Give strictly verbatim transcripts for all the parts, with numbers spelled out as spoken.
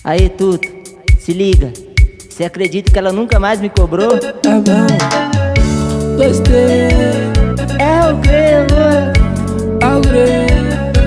Aí, Tuto, se liga. Você acredita que ela nunca mais me cobrou? É bom, gostei. É o Grelo, É o Grelo.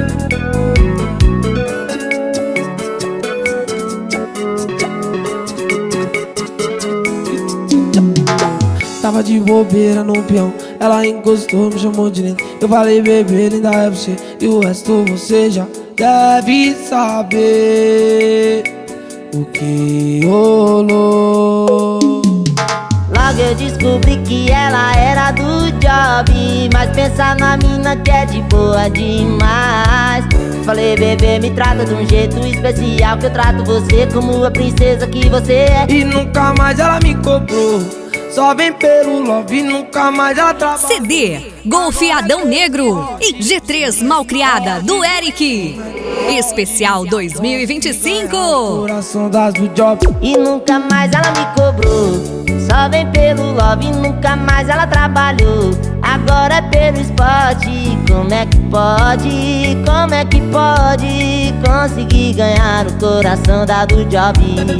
Tava de bobeira no peão, ela encostou, me chamou de lindo. Eu falei, bebê, linda é você, e o resto você já deve saber o que rolou. Logo eu descobri que ela era do job, mas pensa na mina que é de boa demais. Falei, bebê, me trata de um jeito especial, que eu trato você como a princesa que você é. E nunca mais ela me cobrou, só vem pelo love e nunca mais ela trabalha. C D Golf Adão Negro e G três Malcriada do Eric. Especial dois mil e vinte e cinco. Coração das do job. E nunca mais ela me cobrou, só vem pelo love e nunca mais ela trabalhou. Agora é pelo spot. Como é que pode, como é que pode conseguir ganhar o coração da do job?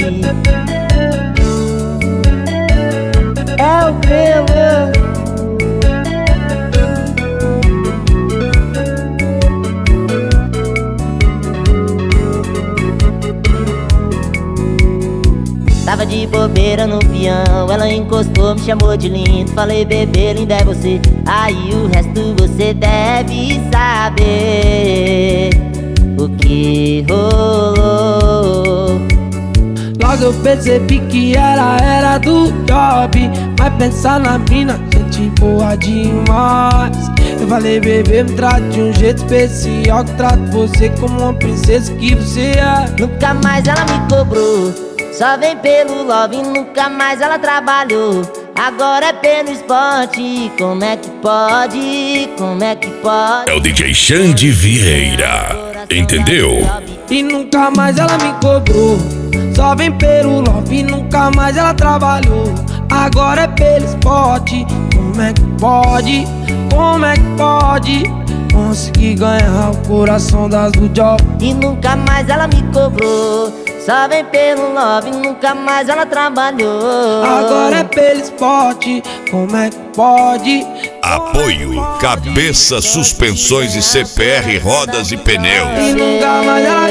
É o Grelo. Tava de bobeira no peão, ela encostou, me chamou de lindo. Falei, bebê, linda é você, aí o resto você deve saber o que rolou. Logo eu percebi que ela era do job, mas pensar na mina, gente boa demais. Eu falei, bebê, me trate de um jeito especial, que trato você como uma princesa que você é. Nunca mais ela me cobrou, só vem pelo love e nunca mais ela trabalhou. Agora é pelo esporte. Como é que pode, como é que pode? É o D J Xande Vieira, entendeu? E nunca mais ela me cobrou, só vem pelo love e nunca mais ela trabalhou. Agora é pelo esporte. Como é que pode, como é que pode conseguir ganhar o coração das do job? E nunca mais ela me cobrou, só vem pelo love e nunca mais ela trabalhou. Agora é pelo esporte. Como é que pode? Apoio Cabeça Suspensões e C P R Rodas e Pneus. E nunca mais ela